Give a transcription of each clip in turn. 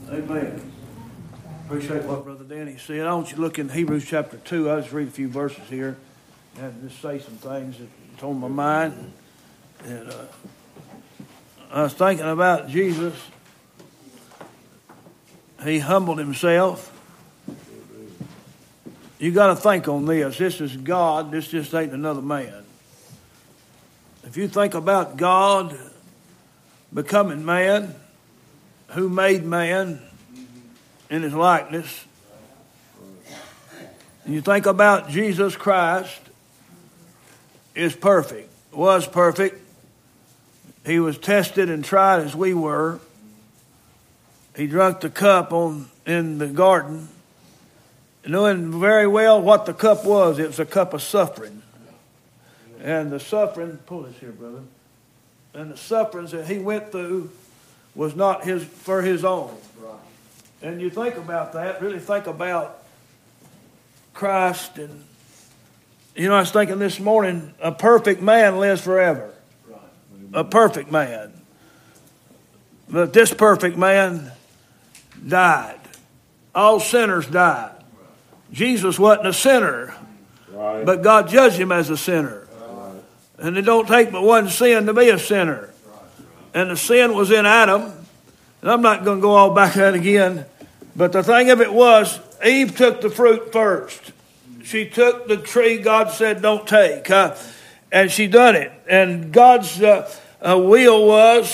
Amen. Appreciate what Brother Danny said. I want you to look in Hebrews chapter 2. I'll just read a few verses here and just say some things that's on my mind. And I was thinking about Jesus. He humbled himself. You got to think on this. This is God. This just ain't another man. If you think about God becoming man, who made man in his likeness, and you think about Jesus Christ is perfect, was perfect. He was tested and tried as we were. He drank the cup in the garden, knowing very well what the cup was. It was a cup of suffering. And the suffering, pull this here, brother. And the sufferings that he went through was not for his own. And you think about that, really think about Christ. And, I was thinking this morning, a perfect man lives forever. A perfect man. But this perfect man died. All sinners died. Jesus wasn't a sinner, but God judged him as a sinner. And it don't take but one sin to be a sinner. And the sin was in Adam. And I'm not going to go all back to that again. But the thing of it was, Eve took the fruit first. She took the tree God said don't take. And she done it. And God's will was,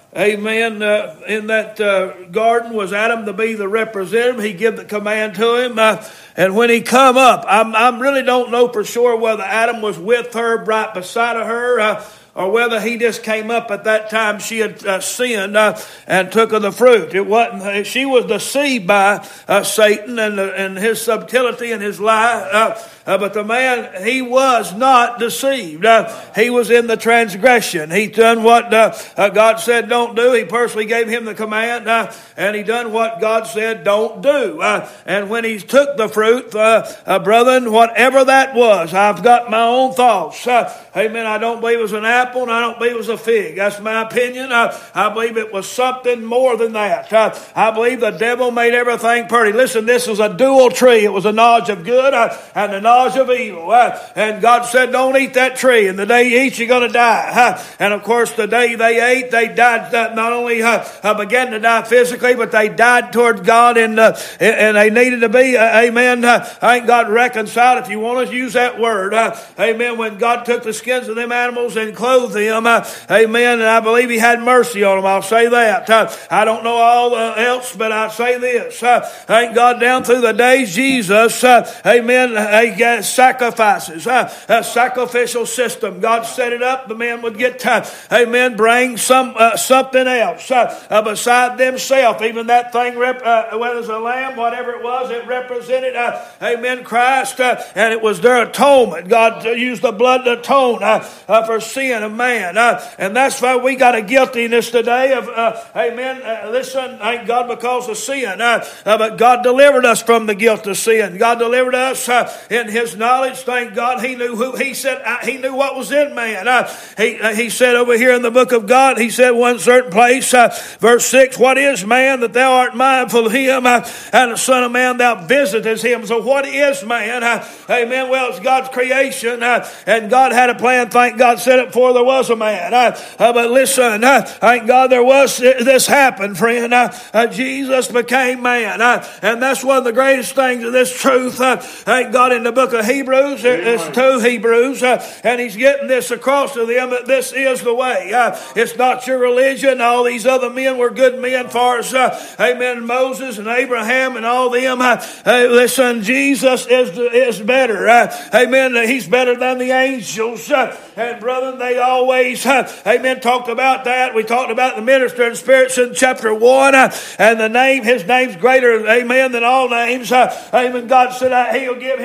amen, in that garden was Adam to be the representative. He gave the command to him. And when he come up, I really don't know for sure whether Adam was with her, right beside of her, or whether he just came up at that time she had sinned and took of the fruit. It wasn't. She was deceived by Satan and his subtlety and his lie. But the man, he was not deceived. He was in the transgression. He done what God said don't do. He personally gave him the command, and he done what God said don't do. And when he took the fruit, brethren, whatever that was, I've got my own thoughts. Amen. I don't believe it was an apple, and I don't believe it was a fig. That's my opinion. I believe it was something more than that. I believe the devil made everything pretty. Listen, this was a dual tree. It was a knowledge of good and the knowledge of evil. And God said, don't eat that tree. And the day you eat, you're going to die. And of course, the day they ate, they died. Not only began to die physically, but they died toward God, and they needed to be, amen. Ain't God reconciled, if you want to use that word. Amen. When God took the skins of them animals and clothed them, amen. And I believe he had mercy on them. I'll say that. I don't know all else, but I'll say this. Ain't God down through the days, Jesus, amen, he got sacrifices, a sacrificial system. God set it up. The man would get, amen, bring something else beside themselves. Even that thing, whether it's a lamb, whatever it was, it represented, amen, Christ, and it was their atonement. God used the blood to atone for sin of man. And that's why we got a guiltiness today of, amen, listen, thank God because of sin. But God delivered us from the guilt of sin. God delivered us in his knowledge. Thank God he knew who, he said, he knew what was in man. He said over here in the book of God, he said one certain place, verse 6, what is man that thou art mindful of him, and the son of man thou visitest him. So what is man? Amen. Well, it's God's creation, and God had a plan. Thank God set it before there was a man. But listen, thank God there was, this happened, friend. Jesus became man. And that's one of the greatest things of this truth. Thank God in the book of Hebrews, it's to Hebrews, and he's getting this across to them that this is the way. It's not your religion. All these other men were good men for us. Amen. Moses and Abraham and all them. Listen, Jesus is better. Amen. He's better than the angels. And brethren, they always, amen, talked about that. We talked about the minister in spirits in chapter 1. And his name's greater, amen, than all names. Amen. God said he'll give him a name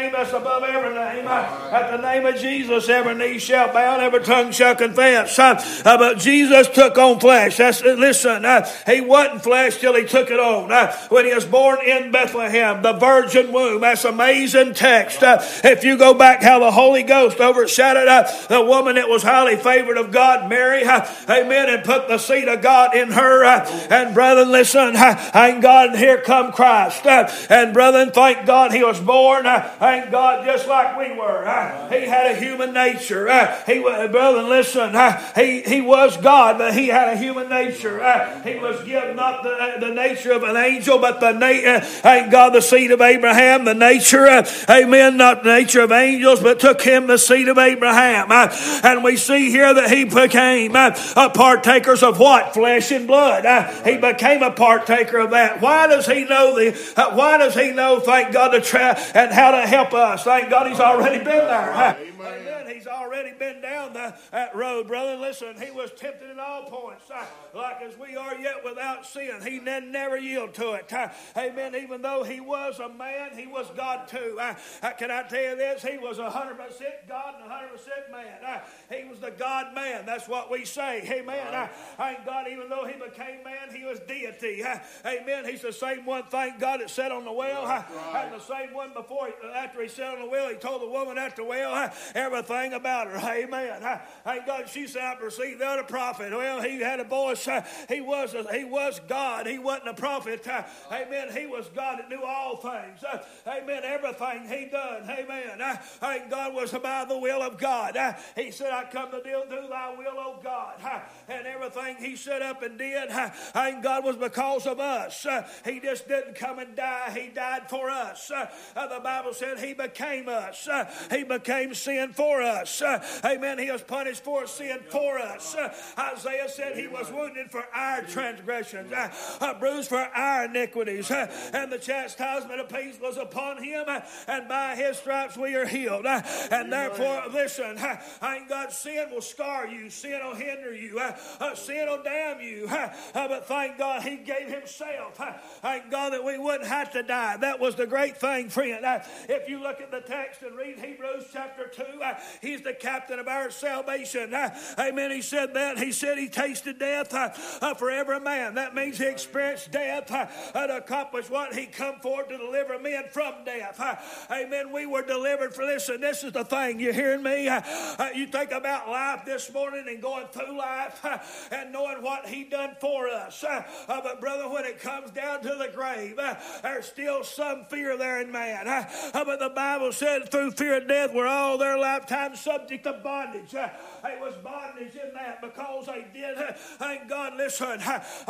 name that's above every name. At the name of Jesus, every knee shall bow and every tongue shall confess. But Jesus took on flesh. Listen, he wasn't flesh till he took it on. When he was born in Bethlehem, the virgin womb. That's amazing text. If you go back how the Holy Ghost overshadowed the woman that was highly favored of God, Mary, amen, and put the seed of God in her. And brethren, listen, thank God, and here come Christ. And brethren, thank God he was born, thank God, just like we were. He had a human nature. Brethren, listen, he was God, but he had a human nature. He was given not the nature of an angel, but thank God, the seed of Abraham, the nature, amen, not the nature of angels, but took him the seed of Abraham. And we see here that he became partakers of what? Flesh and blood. He became a partaker of that. Why does he know why does he know, thank God, and how to help us? Thank God he's already been there. Amen. He's already been down that road, brother. Listen, he was tempted in all points, like as we are, yet without sin. He never yielded to it. Amen. Even though he was a man, he was God too. Can I tell you this? He was 100% God and 100% man. He was the God man. That's what we say. Amen. Thank God, even though he became man, he was deity. Amen. He's the same one, thank God, that sat on the well. And the same one after he sat on the well, he told the woman at the well everything about her. Amen. Thank God, she said, I perceived the other prophet. Well, he had a voice. He was God. He wasn't a prophet. Amen. He was God that knew all things. Amen. Everything he done. Amen. Thank God was by the will of God. He said, I come to do thy will, O God. And everything he set up and did, thank God, was because of us. He just didn't come and die. He died for us. The Bible said he became us. He became sin for us. Amen. He was punished for sin for us. Isaiah said he was wounded for our transgressions, bruised for our iniquities, and the chastisement of peace was upon him, and by his stripes we are healed. And therefore, listen, thank God, sin will scar you, sin will hinder you, sin will damn you, but thank God he gave himself. Thank God that we wouldn't have to die. That was the great thing, friend. If you look at the text and read Hebrews chapter 2, he's the captain of our salvation. Amen. He said that. He said he tasted death for every man. That means he experienced death to accomplish what? He come forth to deliver men from death. Amen. We were delivered for this, and this is the thing. You hearing me? You think about life this morning and going through life and knowing what he done for us. But brother, when it comes down to the grave, there's still some fear there in man. But the Bible said through fear of death we're all their lifetime subject to bondage. It was bondage in that because they did. Thank God, listen,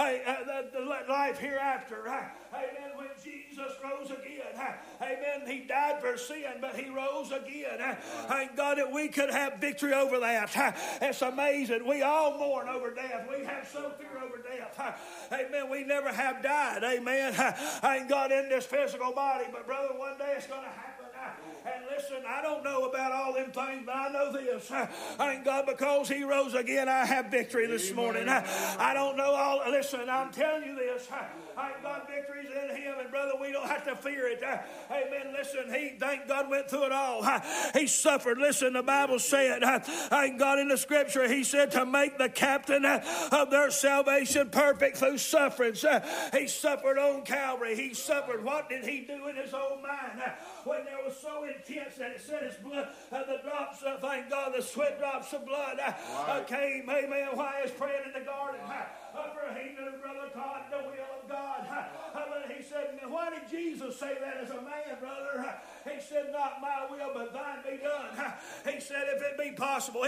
the life hereafter. Amen. When Jesus rose again, amen, he died for sin, but he rose again. Thank God that we could have victory over that. It's amazing. We all mourn over death. We have some fear over death. Amen. We never have died. Amen. Thank God in this physical body, but brother, one day it's going to happen. And listen, I don't know about all them things, but I know this. Thank God, because he rose again, I have victory this morning. I don't know all. Listen, I'm telling you this. Thank God, victory's in him, and brother, we don't have to fear it. Amen. Listen, he, thank God, went through it all. He suffered. Listen, the Bible said, thank God, in the scripture, he said to make the captain of their salvation perfect through sufferings. He suffered on Calvary. He suffered. What did he do in his own mind? When there was so intense that it said his blood, the drops, thank God, the sweat drops of blood came, amen, while he was praying in the garden. For he knew, brother, God, the will of God. But he said, why did Jesus say that as a man, brother? He said, not my will, but thine be done. He said, if it be possible,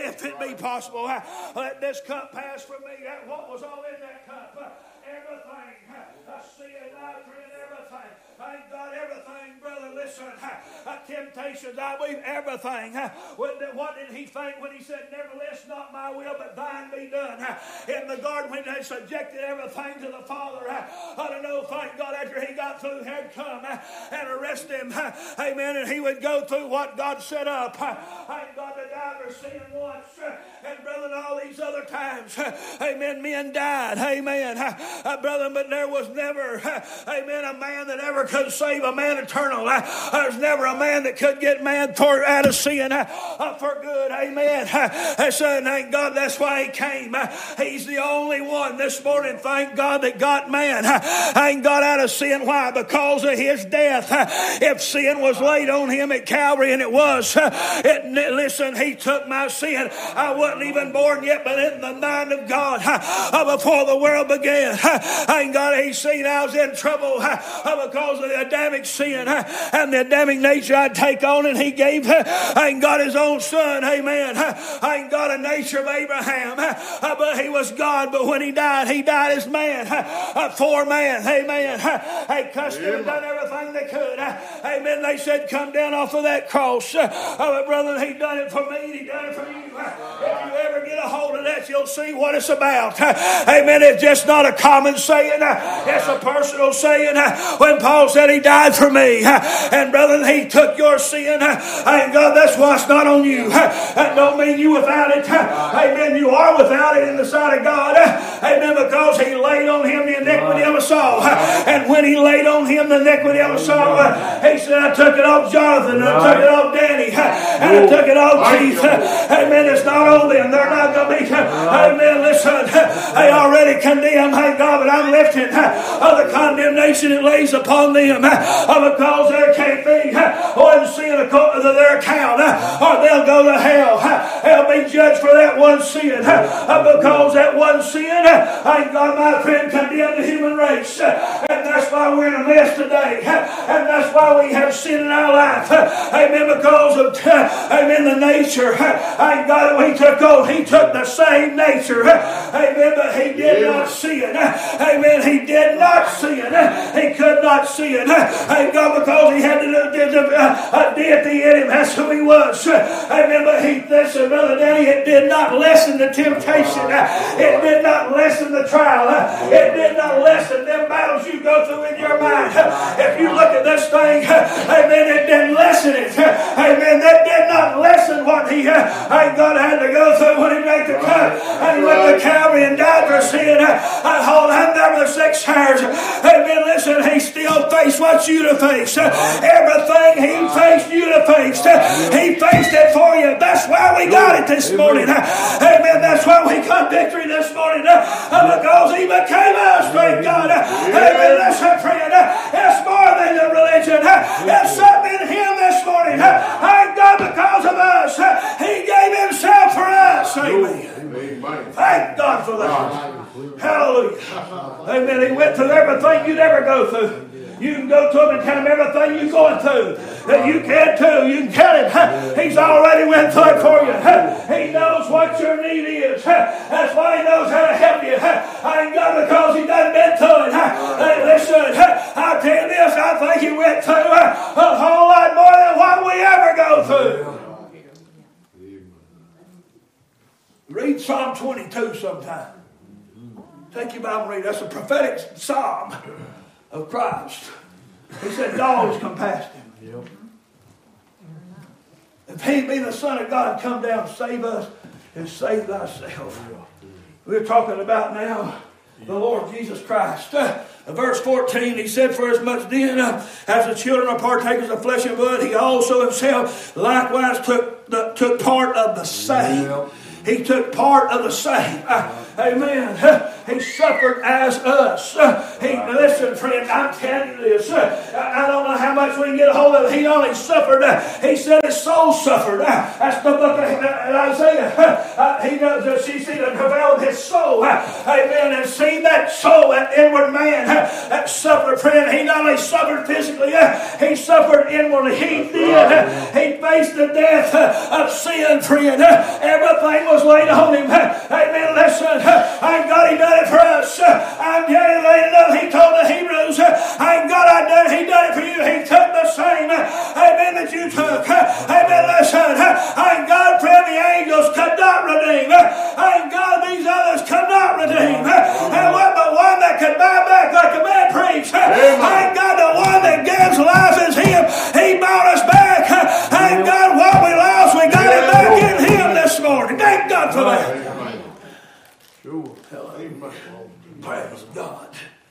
let this cup pass from me. What was all in that cup? Everything. Sin, doctrine, everything. Thank God, everything, brother. Listen, temptations, I believe everything. What did he think when he said, nevertheless, not my will, but thine be done? In the garden, when they subjected everything to the Father, I don't know, thank God, after he got through, he'd come and arrest him. Amen. And he would go through what God set up. Thank God to die for our sin once. And brother, all these other times, amen, men died, amen, brother, but there was never, amen, a man that ever could save a man eternal. There's never a man that could get man out of sin for good, amen. So thank God that's why he came. He's the only one this morning, thank God, that got man. Ain't got out of sin. Why? Because of his death. If sin was laid on him at Calvary, and it was, listen, he took my sin. I wasn't even born yet, but in the mind of God, before the world began, ain't God, he seen I was in trouble because of the Adamic sin and the Adamic nature I'd take on, and he gave, ain't God, his own son, amen. Ain't got a nature of Abraham, but he was God. But when he died as man, for man, amen. Hey, cussed him and done everything they could, amen. They said, come down off of that cross. But brother, he done it for me, and he done it for you. If you ever get a hold of that, you'll see what it's about. Amen. It's just not a common saying. It's a personal saying. When Paul said he died for me, and brother, he took your sin, and God, that's why it's not on you. That don't mean you without it. Amen. You are without it in the sight of God. Amen. Because he laid on him the iniquity of us all. And when he laid on him the iniquity of us all, he said, I took it off Jonathan, and I took it off Danny, and I took it off Keith. Amen. It's not on them. They're not going to be. Amen. Listen, they already condemned. Thank God, but I'm lifting the condemnation it lays upon them because there can't be one sin according to their account, or they'll go to hell. They'll be judged for that one sin because that one sin, thank God, my friend, condemned the human race. And that's why we're in a mess today. And that's why we have sin in our life. Amen. Because of, amen, the nature. Thank God that we took on. He took the same nature. Amen. But he did not sin. Amen. He did not sin. He could not sin. Thank God, because he had a deity in him. That's who he was. Amen. But he, listen, Brother Danny, it did not lessen the temptation. It did not lessen the trial. It did not lessen them battles you go through in your mind. If you look at this thing, amen, it didn't lessen it. Amen. That did not lessen what he, thank God, had to go through when he made the cut. And he went to Calvary and died for sin. And hold on there with the 6 hairs. Amen. Listen, he still faced what you to face. Everything he faced, you to face. He faced it for you. That's why we got it this morning. Amen. That's why we got victory this morning. Because he became us, thank God. Amen. Listen, friend, it's more than a religion. It's something in him this morning. Thank God, because of us. He gave himself for us. Amen. Thank God for that. Hallelujah. Amen. He went through everything you'd ever go through. You can go to him and tell him everything you're going through. That you can too. You can tell him. He's already went through it for you. He knows what your need is. That's why he knows how to help you. I ain't got because he done been through it. Hey, listen, I'll tell you this. I think he went through a whole lot more than what we ever go through. Read Psalm 22 sometime. Take your Bible and read. That's a prophetic psalm of Christ. He said, dogs come past him. Yep. If he be the Son of God, come down and save us and save thyself. We're talking about now the Lord Jesus Christ. Verse 14, he said, for as much then as the children are partakers of flesh and blood, he also himself likewise took part of the same. Yep. He took part of the same. Amen. He suffered as us. Listen, friend, I'm telling you this. I don't know how much we can get a hold of it. He only suffered. He said his soul suffered. That's the book of Isaiah. He knows. She seen the travail of his soul. Amen. And seen that soul, that inward man, that suffered, friend. He not only suffered physically, he suffered inwardly. He did. He faced the death of sin, friend. Everything was laid on him. Amen. Listen. Thank God he done it for us. I'm telling you, later on, he told the Hebrews, thank God he done it for you. He took the same, amen, that you took. Amen, listen, thank God, friend, the angels could not redeem. Thank God these others could not redeem. And what but one that could buy back like a man preached. Thank God the one that gives life is him. He bought us back. Thank God what we lost, we got it back in him this is God.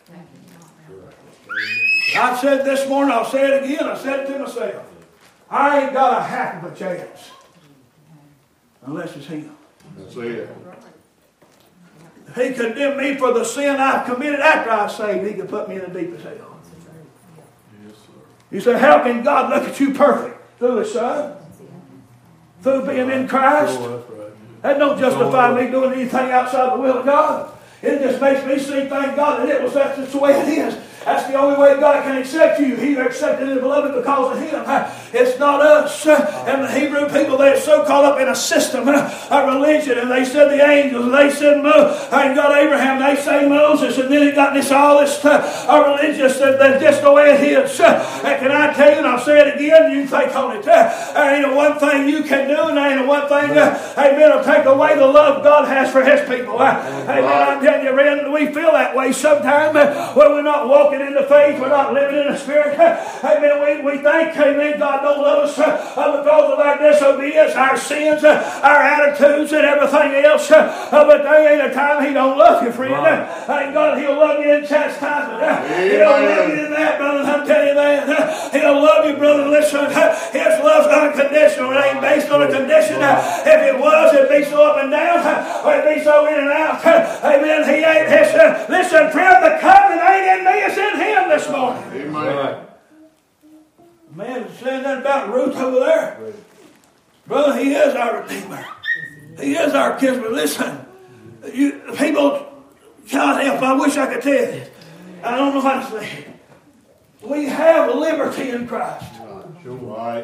I said this morning, I'll say it again, I said it to myself. I ain't got a half of a chance unless it's Him. That's it. If He condemned me for the sin I've committed after I was saved, He could put me in the deepest hell. Yes, sir. You say, how can God look at you perfect? Through His Son? Through being in Christ? Oh, that's right. That don't justify me doing anything outside the will of God. It just makes me see, thank God, that that's the way it is. That's the only way God can accept you. He accepted His beloved because of Him. It's not us. And the Hebrew people, they're so caught up in a system, a religion, and they said the angels, and they said God Abraham, they say Moses, and then it got this all this religious that's just the way it is. And can I tell you, and I'll say it again, you think on it. There ain't a one thing you can do, and there ain't a one thing, amen, will take away the love God has for His people. Amen, I'm telling you, friend, we feel that way sometimes when we're not walking in the faith, we're not living in the Spirit. Amen. We think, amen, God don't love us because of our disobedience, our sins, our attitudes, and everything else. But there ain't a time He don't love you, friend. Thank God He'll love you in chastisement. He'll love you in that, brother. I'm telling you that. He'll love you, brother. Listen, His love's unconditional. It ain't based on a condition. If it was, it'd be so up and down. Or it'd be so in and out. Amen. He ain't his. Listen, friend, the covenant ain't in me, it's in Him this morning. Amen. Man is saying that about Ruth over there. Brother, He is our Redeemer. He is our kinsman. Listen, people, God help, I wish I could tell you. I don't know how to say it. We have liberty in Christ. Right.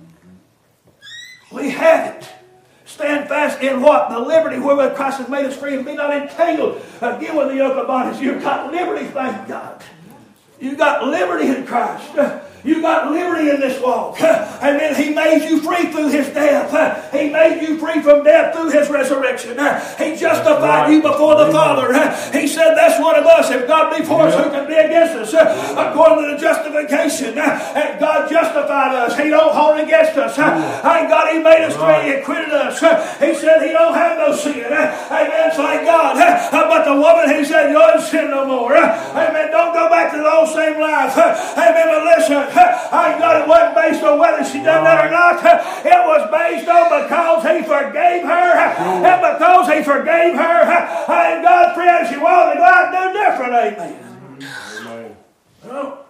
We have it. Stand fast in what? The liberty wherewith Christ has made us free, and be not entangled again with the yoke of bondage. You've got liberty, thank God. You've got liberty in Christ. You got liberty in this walk. Amen. He made you free through His death. He made you free from death through His resurrection. He justified you before the Father. He said that's one of us. If God be for us, who can be against us? According to the justification, God justified us. He don't hold against us. Thank God He made us free. He acquitted us. He said He don't have no sin. Amen. Thank God. But the woman, He said, you're in sin no more. Amen. Don't go back to the old same life. Amen. But listen, I God, it wasn't based on whether she done that or not. It was based on because He forgave her. And because He forgave her, and God, friend, she wanted to go out and do different. Amen. Well,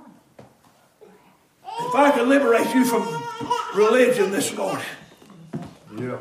if I could liberate you from religion this morning. Yeah.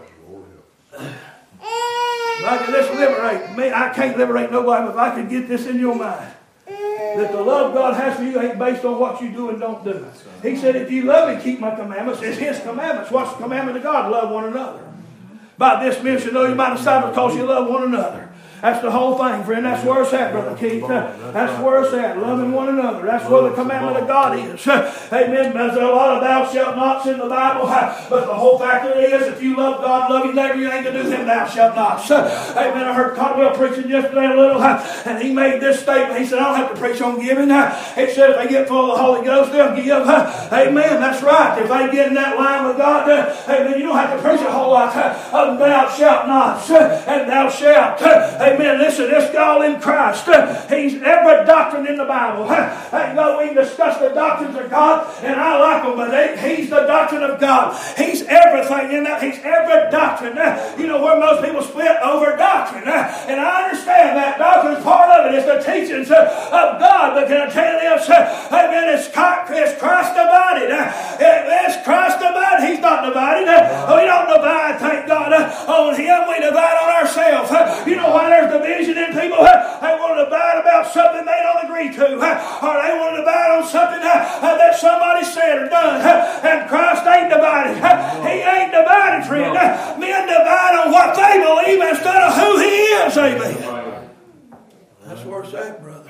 If I could just liberate me, I can't liberate nobody, but if I could get this in your mind. That the love God has for you ain't based on what you do and don't do. He said, if you love Me, keep My commandments. It's His commandments. What's the commandment of God? Love one another. By this men should know you by disciples because you love one another. That's the whole thing, friend. That's where it's at, Brother Keith. That's where it's at, loving one another. That's where the commandment of God is. Amen. There's a lot of thou shalt nots in the Bible, but the whole fact of it is, if you love God, love your neighbor, you ain't going to do them thou shalt nots. Amen. I heard Cotwell preaching yesterday a little, and he made this statement. He said, I don't have to preach on giving. He said, if they get full of the Holy Ghost, they'll give. Amen. That's right. If they get in that line with God, amen, you don't have to preach a whole lot of thou shalt nots, and thou shalt. Amen. Listen, this God in Christ, He's every doctrine in the Bible. Thank God we can discuss the doctrines of God, and I like them, but He's the doctrine of God. He's everything in that. He's every doctrine. You know where most people split over doctrine, and I understand that doctrine is part of it. It's the teachings of God. But can I tell you this? Amen. It's Christ divided. It's Christ divided. He's not divided. We don't divide, thank God, on Him. We divide on ourselves. You know why there's division in people? They want to divide about something they don't agree to, or they want to divide on something that somebody said or done. And Christ ain't divided. He ain't divided, friend. Men divide on what they believe instead of who He is. Amen. That's where it's at, brother.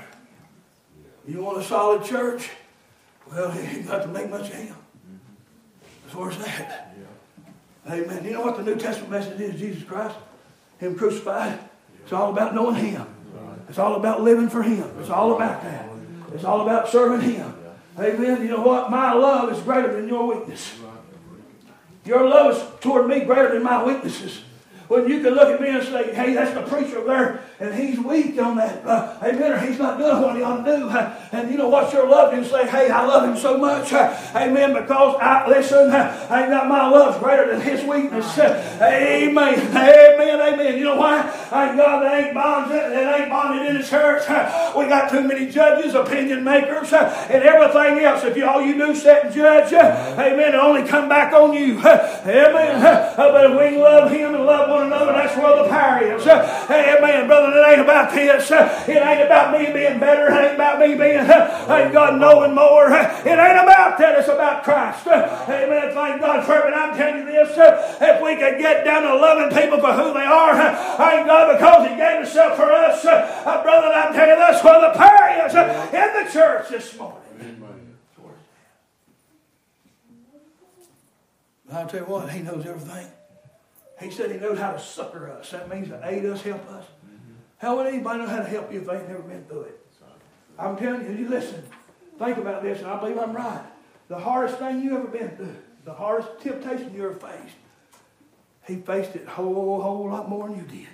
You want a solid church? Well, you got to make much of Him. That's where it's at. Amen. You know what the New Testament message is? Jesus Christ, Him crucified. It's all about knowing Him. It's all about living for Him. It's all about that. It's all about serving Him. Amen. You know what? My love is greater than your weakness. Your love is toward me greater than my weaknesses. When you can look at me and say, hey, that's the preacher there, and he's weak on that. Amen. Or he's not doing what he ought to do. And you know what? You're loved and say, hey, I love him so much. Amen. Because my love's greater than his weakness. Amen. Amen. Amen. You know why? God, that ain't bonded in the church. We got too many judges, opinion makers, and everything else. If all you do is sit and judge, amen, it'll only come back on you. Amen. But if we can love him and love one another, that's where the power is. Amen. Brother, it ain't about this. It ain't about me being better. It ain't about me being, God, knowing more. It ain't about that. It's about Christ. Amen. Thank God for it. But I'm telling you this, if we could get down to loving people for who they are, thank God, because he gave himself for us, brother, I'm telling you, that's where the power is in the church this morning. I'll tell you what, he knows everything. He said he knows how to succor us. That means to aid us, help us. How would anybody know how to help you if they ain't never been through it? I'm telling you listen, think about this, and I believe I'm right. The hardest thing you ever been through, the hardest temptation you ever faced, he faced it a whole lot more than you did.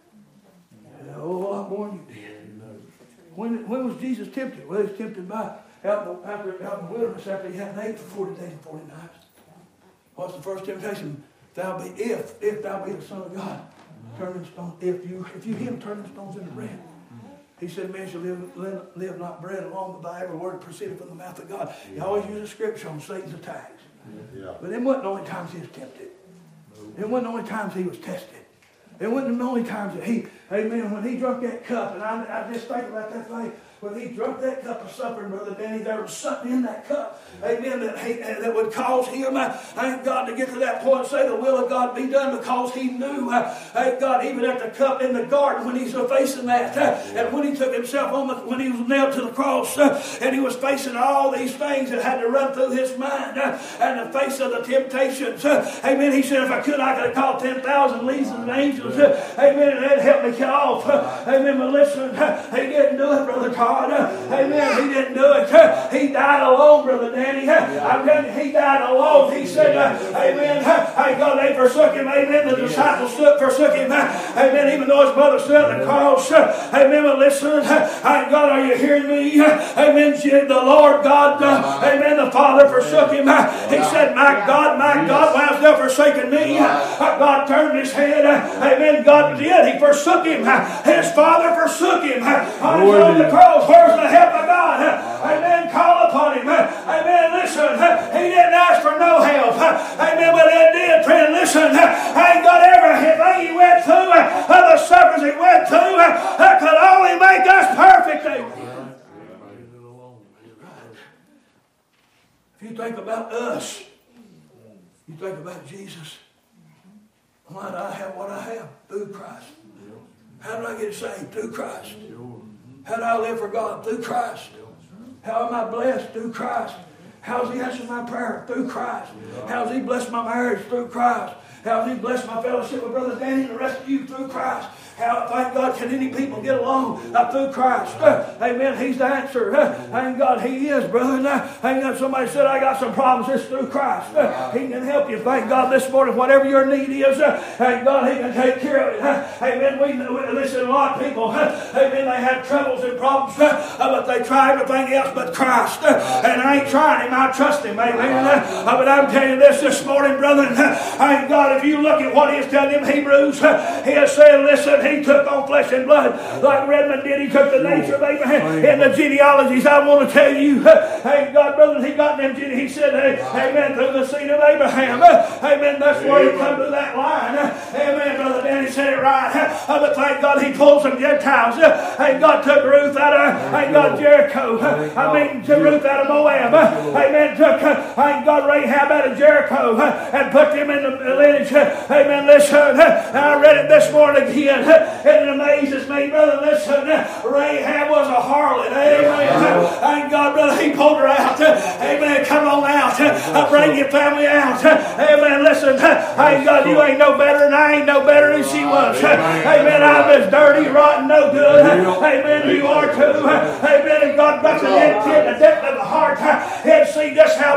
A whole lot more than you did. When was Jesus tempted? Well, he was tempted out in the wilderness after he hadn't ate for 40 days and 40 nights. What's the first temptation? If thou be the Son of God, turn them stones. If you him, turn them stones into bread. He said, man shall live not bread alone, but by every word proceeding from the mouth of God. He always uses scripture on Satan's attacks. Yeah. But them wasn't the only times he was tempted. It wasn't the only times he was tested. It wasn't the only times that amen, when he drank that cup, and I just think about that thing, when he drank that cup of suffering, Brother Danny, there was something in that cup, amen, that would cause him, thank God, to get to that point and say the will of God be done, because he knew, thank God, even at the cup in the garden when he's facing that, and when he took himself when he was nailed to the cross, and he was facing all these things that had to run through his mind, and the face of the temptations, amen, he said, if I could have called 10,000 legions of angels, amen, and that'd help me get off, amen, but listen, he didn't do it, Brother Todd. Amen. He didn't do it. He died alone, Brother Danny. I'm telling you, he died alone. He said, amen. Thank God they forsook him. Amen. The disciples forsook him. Amen. Even though his mother stood at the cross. Amen. But listen, thank God, are you hearing me? Amen. The Lord God, amen, the Father forsook him. He said, my God, why hast thou forsaken me? God turned his head. Amen. God did. He forsook him. His Father forsook him. On the cross. Where's the help of God? Amen. Call upon him. Amen. Listen, he didn't ask for no help. Amen. But he did, friend. Listen, ain't got everything he went through, the sufferings he went through, that could only make us perfect. If you think about us, you think about Jesus. Why do I have what I have? Through Christ. How did I get saved? Through Christ. How do I live for God? Through Christ. How am I blessed? Through Christ. How has he answered my prayer? Through Christ. How has he blessed my marriage? Through Christ. How has he blessed my fellowship with Brother Danny and the rest of you? Through Christ. How, thank God, can any people get along through Christ? Amen. He's the answer. Thank God he is, brother. Thank God somebody said, I got some problems. It's through Christ. He can help you. Thank God this morning, whatever your need is, thank God he can take care of it. Amen. We listen, a lot of people, amen, they have troubles and problems, but they try everything else but Christ. And I ain't trying him. I trust him. Amen. But I'm telling you this morning, brother. Thank God, if you look at what he is telling them Hebrews, he has said, listen, he took on flesh and blood like Redmond did. He took the nature of Abraham. In the genealogies, I want to tell you, thank God, brother, he got them. He said, amen, through the seed of Abraham. Amen, that's where he come to that line. Amen, Brother Danny said it right. But thank God he pulled some Gentiles. Thank God took Ruth out of, thank God, Jericho. Took Ruth out of Moab. Amen, took, thank God, Rahab out of Jericho and put them in the lineage. Amen, listen, I read it this morning again. It amazes me, brother. Listen, Rahab was a harlot. Amen. Thank God, brother, he pulled her out. Amen. Come on out. Bring your family out. Amen. Listen, thank God, you ain't no better and I ain't no better than she was. Amen. I'm as dirty, rotten, no good. Amen. You are too. Amen. And God got the depth of the heart and see just how bad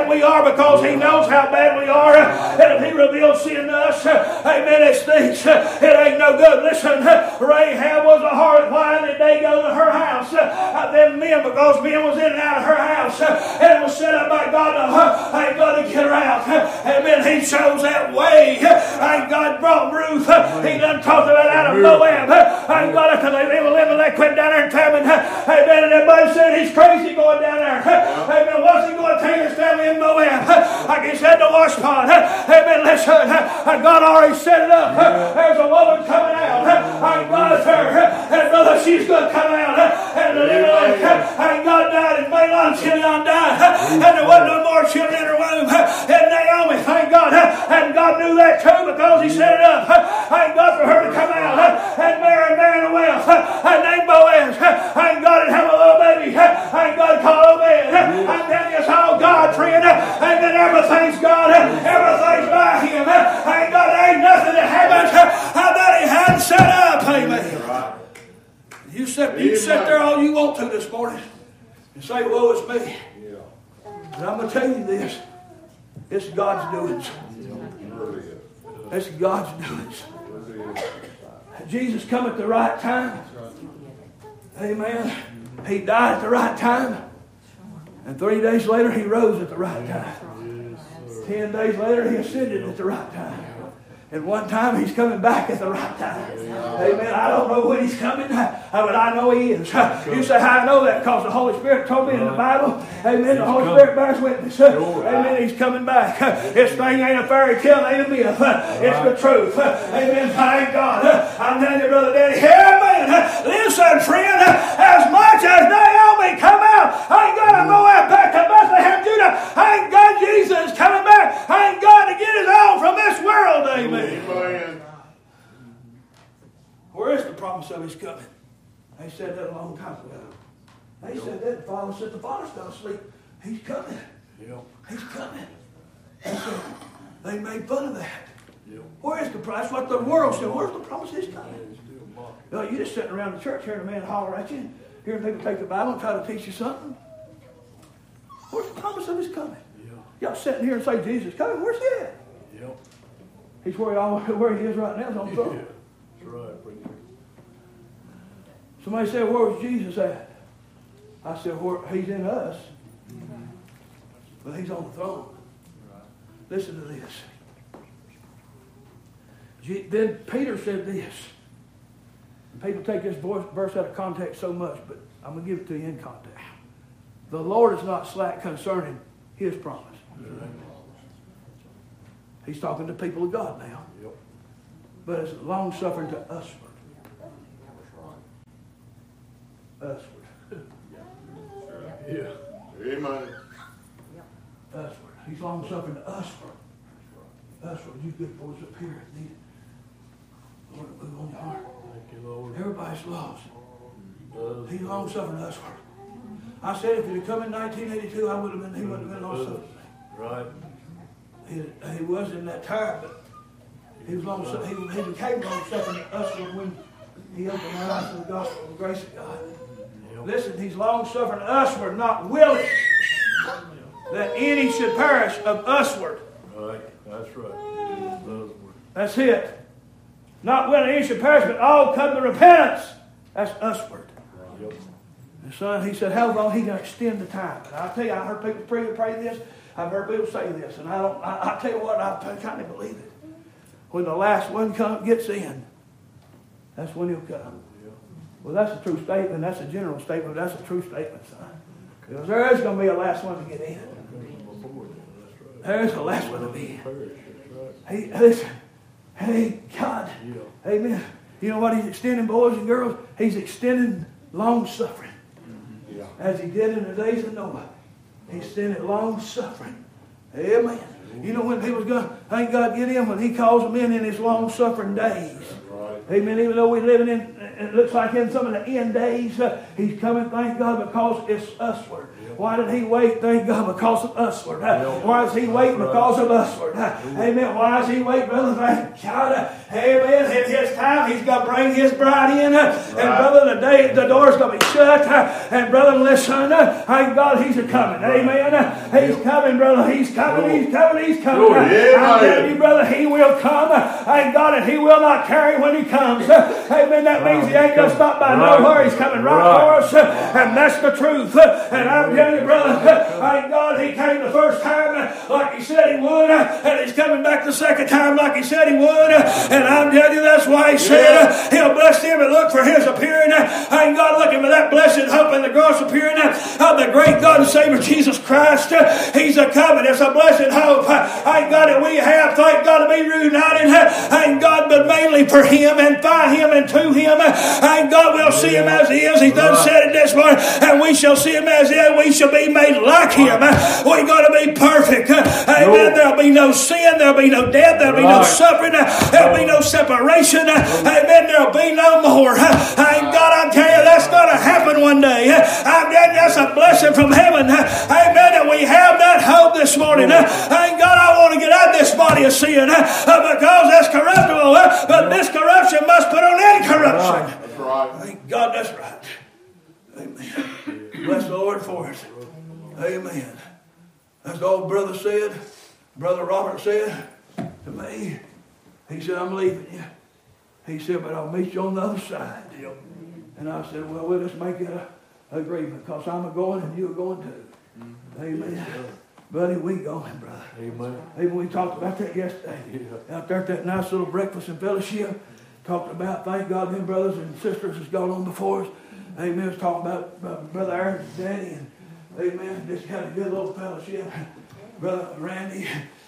we are because He knows how bad we are. And if He reveals sin to us, amen, it stinks. It ain't no good. Listen, Rahab was a harlot. Why did they go to her house? Them men, because men was in and out of her house. And it was set up by God to get her out. Amen. He chose that way. God brought Ruth. He done talked about out of Moab. God, after they quit down there in Taman. Amen. And everybody said he's crazy going down there. Amen. What's he going to take his family in Moab? Like he said to Washpond. Amen. Listen, God already set it up. There's a woman coming out. God is her. And brother, she's going to come out. And God died in Mahlon. Chilion died. And there wasn't no more children in her womb. And Naomi, thank God. And God knew that too because He set it up. Thank God for her to come out. And marry a man of wealth. Named Boaz. Thank God and have a little baby. Thank God to call Obed. I'm telling you, it's all God, friend. And then everything's God. Everything's by Him. Thank God there ain't nothing that happens that He hadn't set up. Amen. You sit there all you want to this morning and say, woe is me. And I'm going to tell you this. It's God's doings. It's God's doings. Jesus come at the right time. Amen. He died at the right time. And 3 days later, He rose at the right time. 10 days later, He ascended at the right time. And one time He's coming back at the right time. Amen. I don't know when He's coming, but I know He is. You say, how I know that? Because the Holy Spirit told me in the Bible. Amen. The Holy Spirit bears witness. Amen. He's coming back. This thing ain't a fairy tale, ain't a myth. It's the truth. Amen. Thank God. I'm telling you, Brother Daddy. Amen. Listen, friend, as much as Naomi come out, I ain't got to go out back to Bethlehem, Judah. I ain't got Jesus coming back. I ain't got to get His own from this world. Amen. Amen. Where is the promise of His coming? They said that a long time ago. They said that. The Father said the Father's not asleep. He's coming. Yep. He's coming. They made fun of that. Yep. Where is the promise? That's what the world said. Where's the promise of His coming? No, you're just sitting around the church hearing a man holler at you, hearing people take the Bible and try to teach you something. Where's the promise of His coming? Yep. Y'all sitting here and say Jesus is coming. Where's He at? Yep. He's where He is right now. Is on the throne. Yeah, that's right. Somebody said, where's Jesus at? I said, He's in us. But He's on the throne. Listen to this. Then Peter said this. People take this verse out of context so much, but I'm going to give it to you in context. The Lord is not slack concerning His promise. He's talking to people of God now. Yep. But it's long-suffering to usward. Usward. Yeah. Amen. Usward. He's long-suffering to usward. Usward. You good boys up here need Lord to move on your heart. Thank you, Lord. Everybody's lost. He's long-suffering to usward. I said if He'd have come in 1982, He wouldn't have been long-suffering. Right. He wasn't in that time, but he became long-suffering to us when He opened our eyes to the gospel of the grace of God. Yep. Listen, He's long-suffering to us. We're not willing that any should perish of usward. Right, that's right. That's it. Not willing that any should perish, but all come to repentance. That's usward. Yep. And son, He said, how long He going to extend the time? And I'll tell you, I heard people pray this. I've heard people say this, and I tell you what, I kind of believe it. When the last one gets in, that's when He'll come. Well, that's a true statement. That's a general statement. But that's a true statement, son. Because there is going to be a last one to get in. There is a last one to be in. Hey, listen. Hey, God. Amen. You know what He's extending, boys and girls? He's extending long-suffering. As He did in the days of Noah. He's extended long-suffering. Amen. You know when people's going to thank God get in? When He calls them in His long-suffering days. Amen. Even though we're living in, it looks like in some of the end days, He's coming, thank God, because it's usward. Why did He wait? Thank God, because of usward. Why is He waiting? Because of usward. Amen. Why is He waiting, brother? Thank God. Amen. In His time, He's going to bring His bride in. And brother, the door's going to be shut. And brother, listen. Thank God, He's a-coming. Amen. He's coming, brother. He's coming. He's coming. He's coming. I'm telling you, brother, He will come. Thank God, and He will not tarry when He comes. Amen. That means He ain't going to stop by nowhere. He's coming right for us. And that's the truth. And I'm telling you, brother, thank God He came the first time like He said He would. And He's coming back the second time like He said He would. And I'm telling you, that's why He said He'll bless them and look for His appearing. Thank God, looking for that blessed hope and the gross appearing of the great God and Savior Jesus Christ. He's a coming. It's a blessed hope. Thank God that we have. Thank God to be reunited. Thank God, but mainly for Him and by Him and to Him. Thank God we'll see Him as He is. He done said it this morning. And we shall see Him as He is. We shall be made like Him. We're going to be perfect. Amen. There'll be no sin. There'll be no death. There'll be no suffering. There'll be no separation. Amen. There'll be no more. Thank God, I'm telling you, that's going to happen one day. I'm telling you, that's a blessing from heaven. Amen. And we have that hope this morning. Thank God, I want to get out of this body of sin because that's corruptible. But this corruption must put on incorruption. That's right. Thank God, that's right. Amen. Bless the Lord for it. Amen. As the old brother said, Brother Robert said to me, he said, I'm leaving you. He said, but I'll meet you on the other side. And I said, well, we'll just make it an agreement because I'm a-going and you're going too. Amen. Buddy, we going, brother. Amen. Even we talked about that yesterday. Out there at that nice little breakfast and fellowship. Talked about, thank God, them brothers and sisters has gone on before us. Amen. Was talking about Brother Aaron's daddy. And amen. Just had a good little fellowship. Brother Randy.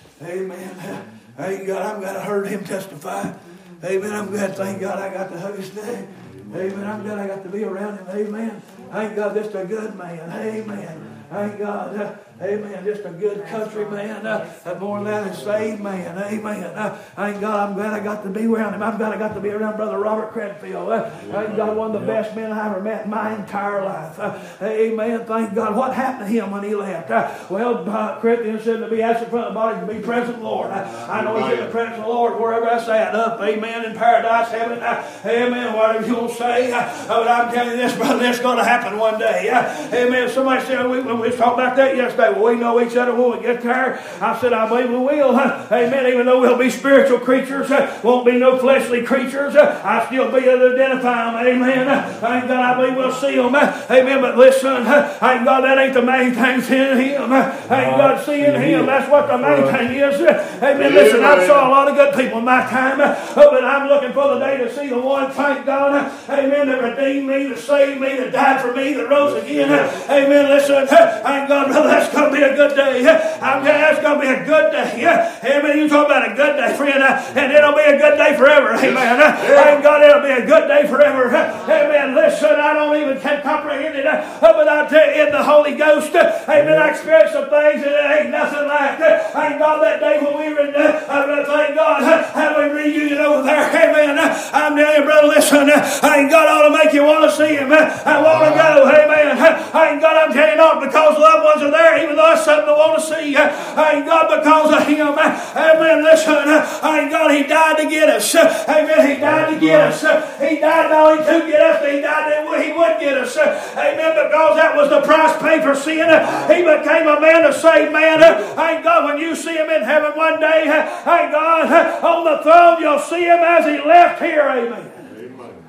Amen. Thank God, I'm glad I heard him testify. Amen. I'm glad, thank God, I got to hug his neck. Amen. I'm glad I got to be around him. Amen. Thank God, just a good man. Amen. Thank God. Amen. Just a good country man. More than that, a saved man. Amen. Thank God, I'm glad I got to be around him. I'm glad I got to be around Brother Robert Cranfield. Thank God, one of the best men I ever met in my entire life. Amen. Thank God. What happened to him when he left? Corinthians said to be absent from the body, to be present, Lord. I know he's in the presence of the Lord wherever I stand up. Amen. In paradise, heaven. Amen. Whatever you'll say. But I'm telling you this, brother, that's going to happen one day. Amen. Somebody said, we was talking about that yesterday. Well, we know each other when we get there. I said, I believe we will. Amen. Even though we'll be spiritual creatures, won't be no fleshly creatures, I still be able to identify them. Amen. Thank God, I believe we'll see them. Amen. But listen, thank God, that ain't the main thing, seeing Him. Thank God, seeing Him. That's what the main thing is. Amen. Listen, I saw a lot of good people in my time, but I'm looking for the day to see the one, thank God, amen, that redeemed me, that saved me, that died for me, that rose again. Amen. Listen, thank God, brother, that's going to be a good day. I'm telling you, that's going to be a good day. Amen. You talk about a good day, friend, and it'll be a good day forever. Amen. Thank God, it'll be a good day forever. Amen. Listen, I don't even can comprehend it, but I tell you, in the Holy Ghost, amen, I experienced some things that it ain't nothing like. Thank God, that day when we were in, thank God, have a reunion over there. Amen. I'm telling you, brother, listen, thank God ought to make you want to see Him. I want to go. Amen. Thank God, I'm telling you, not because loved ones are there, even though that's something I want to see. Thank God, because of Him. Amen. Listen, thank God, He died to get us. Amen. He died to get us. He died not only to get us, but He died that He would get us. Amen. Because that was the price paid for sin. He became a man, a saved man. Thank God, when you see Him in heaven one day, thank God, on the throne, you'll see Him as He left here. Amen. Amen.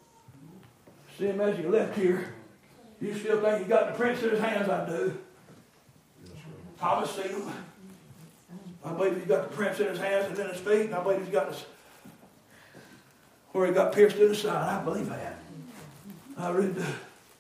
See Him as He left here. You still think He got the prints in His hands? I do. Thomas seen him. I believe he's got the prints in his hands and in his feet, and I believe he's got this where he got pierced in the side. I believe that. I really do.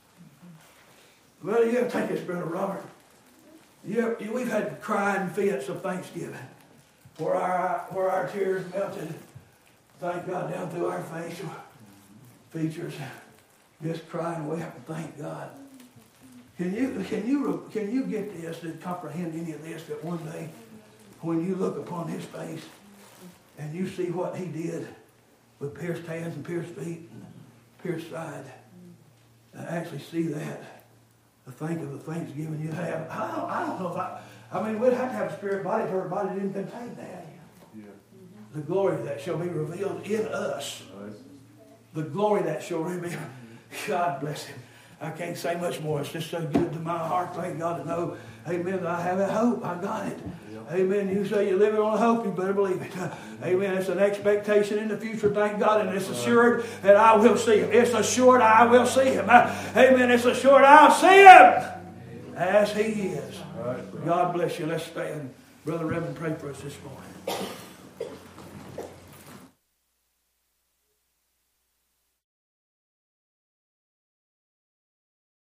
Well, you have to take this, Brother Robert. We've had crying fits of Thanksgiving where our tears melted, thank God, down through our facial features, just crying, we have to thank God. Can you get this and comprehend any of this, that one day when you look upon His face and you see what He did with pierced hands and pierced feet and pierced side. And actually see that. To think of the thanksgiving you have. I don't know if I mean, we'd have to have a spirit body for everybody didn't contain that. Yeah. The glory that shall be revealed in us. Right. The glory that shall reveal. God bless him. I can't say much more. It's just so good to my heart. Thank God to know, amen, that I have that hope. I got it. Yep. Amen. You say you're living on a hope, you better believe it. Amen. It's an expectation in the future, thank God, and it's assured that I will see him. It's assured I will see him. Amen. It's assured I'll see him as he is. Right. God bless you. Let's stand. Brother Reverend, pray for us this morning.